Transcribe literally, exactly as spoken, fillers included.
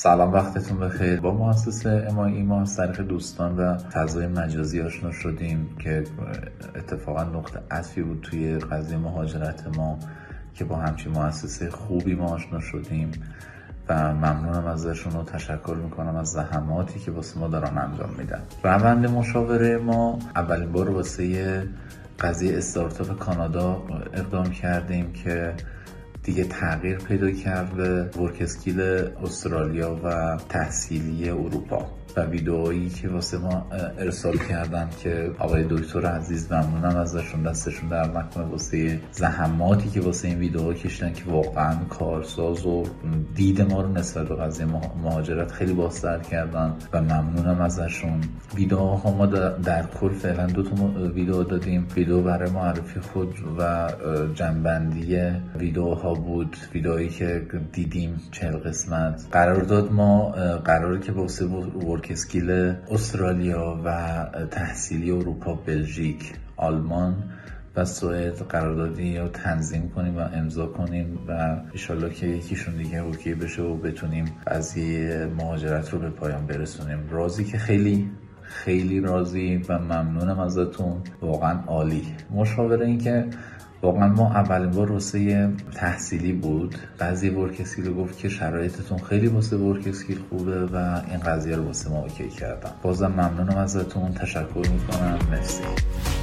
سلام، وقتتون بخیر. با مؤسسه امایی ما از طریق دوستان و فضای مجازی آشنا شدیم که اتفاقا نقطه عطفی بود توی قضیه مهاجرت ما که با همچین مؤسسه خوبی ما آشنا شدیم و ممنونم ازشون و تشکر میکنم از زحماتی که واسه ما دارن انجام میدن. روند مشاوره ما اولین بار واسه قضیه استارتاپ کانادا اقدام کردیم که دیگه تغییر پیدا کرد به ورک اسکیل استرالیا و تحصیلی اروپا و ویدئویی که واسه ما ارسال کردن که آقای دکتر عزیز ممنونم ازشون، دستشون در نکنه واسه زحماتی که واسه این ویدئو کشیدن که واقعا کارساز و دید ما رو نسبت به قضیه مهاجرت خیلی بازتر کردن و ممنونم ازشون. ویدئوها ما در کل فعلا دو تا ویدئو دادیم. ویدئو برای معرفی خود و جنبندی ویدئوها بود، ویدئویی که دیدیم چهل قسمت. قرارداد ما قراره که واسه ورک اسکیل استرالیا و تحصیلی اروپا، بلژیک، آلمان و سوئد قراردادی رو تنظیم کنیم و امضا کنیم و انشالله که یکیشون دیگه اوکی بشه و بتونیم قضیه مهاجرت رو به پایان برسونیم. راضی که خیلی خیلی راضی و ممنونم ازتون، واقعا عالی. مشاوره این که واقعا ما اولین بار واسه تحصیلی بود، قضیه ورک اسکیل گفت که شرایطتون خیلی واسه ورک اسکیل خوبه و این قضیه رو واسه ما اوکی کردن. بازم ممنونم ازتون، تشکر میکنم، مرسی.